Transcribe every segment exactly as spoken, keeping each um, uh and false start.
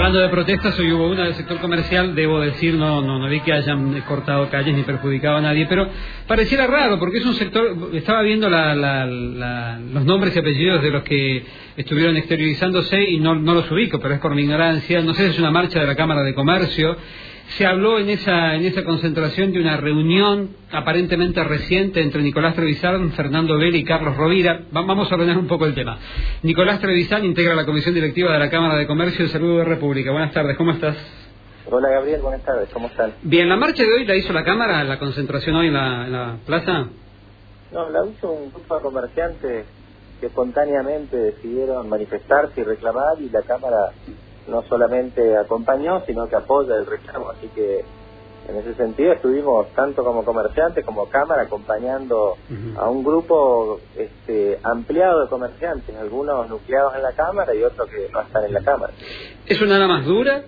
Hablando de protestas, hoy hubo una del sector comercial, debo decir, no, no, no vi que hayan cortado calles ni perjudicado a nadie, pero pareciera raro, porque es un sector, estaba viendo la, la, la, los nombres y apellidos de los que estuvieron exteriorizándose y no, no los ubico, pero es por mi ignorancia, no sé si es una marcha de la Cámara de Comercio. Se habló en esa, en esa concentración de una reunión aparentemente reciente entre Nicolás Trevisan, Fernando Vela y Carlos Rovira. Vamos a ordenar un poco el tema. Nicolás Trevisan integra la comisión directiva de la Cámara de Comercio de Salud de República. Buenas tardes, ¿cómo estás? Hola Gabriel, buenas tardes, ¿cómo están? Bien, ¿la marcha de hoy la hizo la Cámara, la concentración hoy en la, en la plaza? No, la hizo un grupo de comerciantes que espontáneamente decidieron manifestarse y reclamar, y la Cámara no solamente acompañó, sino que apoya el reclamo. Así que en ese sentido estuvimos tanto como comerciantes como Cámara acompañando uh-huh. a un grupo este, ampliado de comerciantes, algunos nucleados en la Cámara y otros que no están en la Cámara. ¿Es una ala más dura?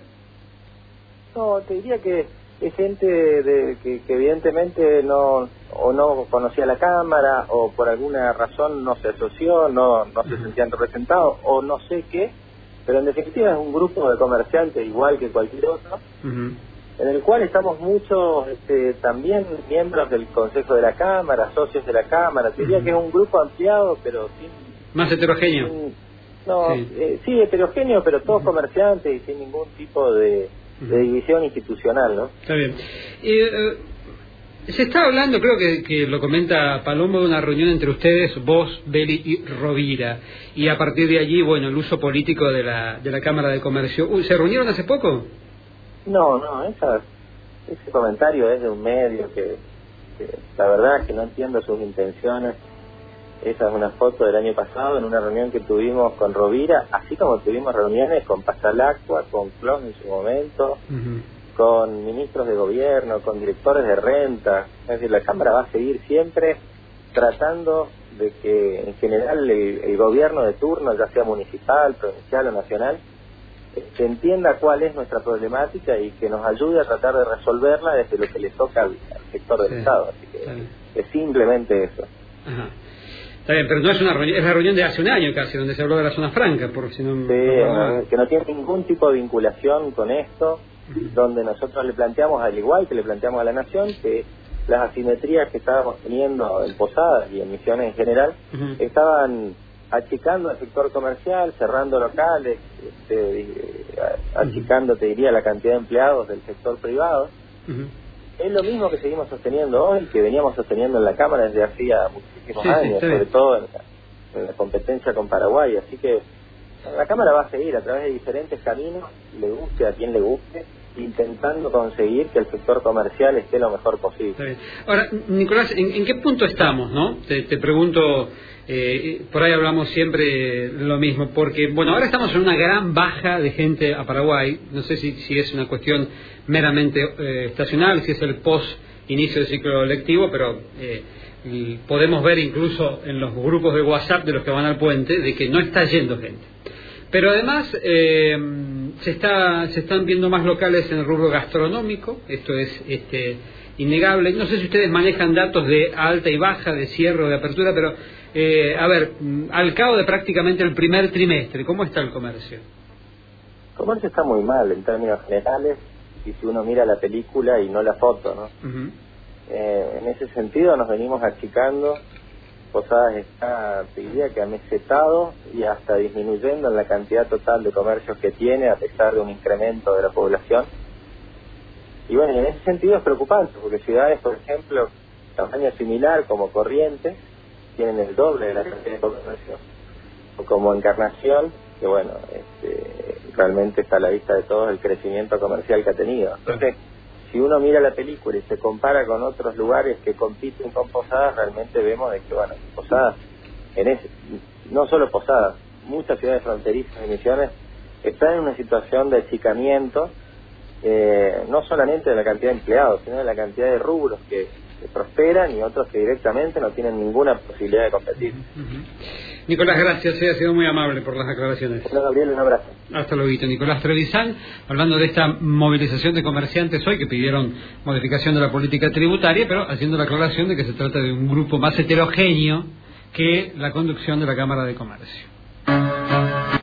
No, te diría que es gente de, que, que evidentemente no o no conocía la Cámara o por alguna razón no se asoció, no, no se sentían representados o no sé qué. Pero en definitiva es un grupo de comerciantes igual que cualquier otro, uh-huh. en el cual estamos muchos este, también miembros del Consejo de la Cámara, socios de la Cámara. Te diría uh-huh. que es un grupo ampliado, pero sin... Más heterogéneo. Sin, no, sí. Eh, sí, heterogéneo, pero todos uh-huh. comerciantes y sin ningún tipo de, uh-huh. de división institucional, ¿no? Está bien. Eh, eh... Se está hablando, creo que, que lo comenta Palomo, de una reunión entre ustedes, vos, Beli y Rovira, y a partir de allí, bueno, el uso político de la de la Cámara de Comercio. Uy, ¿se reunieron hace poco? No, no, esa, ese comentario es de un medio que, que la verdad es que no entiendo sus intenciones. Esa es una foto del año pasado en una reunión que tuvimos con Rovira, así como tuvimos reuniones con Pastalacqua, con Clon en su momento, uh-huh. con ministros de gobierno, con directores de renta. Es decir, la Cámara va a seguir siempre tratando de que en general el, el gobierno de turno, ya sea municipal, provincial o nacional, que entienda cuál es nuestra problemática y que nos ayude a tratar de resolverla desde lo que le toca al, al sector del sí, Estado. Así que es simplemente eso. Ajá. Está bien, pero no es una reunión, es la reunión de hace un año casi, donde se habló de la zona franca, por si no... Sí, no, que no tiene ningún tipo de vinculación con esto, uh-huh. donde nosotros le planteamos, al igual que le planteamos a la Nación, que las asimetrías que estábamos teniendo en Posadas y en Misiones en general, uh-huh. estaban achicando el sector comercial, cerrando locales, este, achicando, te diría, la cantidad de empleados del sector privado. Uh-huh. Es lo mismo que seguimos sosteniendo hoy, que veníamos sosteniendo en la Cámara desde hacía muchísimos sí, años, sí, sobre todo en la, en la competencia con Paraguay. Así que la Cámara va a seguir a través de diferentes caminos, le guste a quien le guste, intentando conseguir que el sector comercial esté lo mejor posible. Ahora, Nicolás, ¿en, en qué punto estamos, no? Te, te pregunto, eh, por ahí hablamos siempre lo mismo, porque, bueno, ahora estamos en una gran baja de gente a Paraguay. No sé si, si es una cuestión meramente eh, estacional, si es el post-inicio del ciclo lectivo, pero eh, y podemos ver incluso en los grupos de WhatsApp de los que van al puente de que no está yendo gente. Pero además eh, se está se están viendo más locales en el rubro gastronómico, esto es este innegable. No sé si ustedes manejan datos de alta y baja, de cierre o de apertura, pero eh, a ver, al cabo de prácticamente el primer trimestre, ¿cómo está el comercio? El comercio está muy mal en términos generales, y si uno mira la película y no la foto, ¿no? Uh-huh. Eh, en ese sentido nos venimos achicando. Posadas está, te diría que amesetado y hasta disminuyendo en la cantidad total de comercios que tiene, a pesar de un incremento de la población. Y bueno, en ese sentido es preocupante, porque ciudades, por ejemplo, tamaño similar como Corrientes, tienen el doble de la cantidad de comercios. O como Encarnación, que bueno, este, realmente está a la vista de todos el crecimiento comercial que ha tenido. Entonces, si uno mira la película y se compara con otros lugares que compiten con Posadas, realmente vemos de que, bueno, Posadas, en ese, no solo Posadas, muchas ciudades fronterizas y Misiones están en una situación de achicamiento, eh, no solamente de la cantidad de empleados, sino de la cantidad de rubros que, que prosperan y otros que directamente no tienen ninguna posibilidad de competir. Uh-huh. Nicolás, gracias, eh, ha sido muy amable por las aclaraciones. Hola Gabriel, un abrazo. Hasta luego, Nicolás Trevisan, hablando de esta movilización de comerciantes hoy que pidieron modificación de la política tributaria, pero haciendo la aclaración de que se trata de un grupo más heterogéneo que la conducción de la Cámara de Comercio.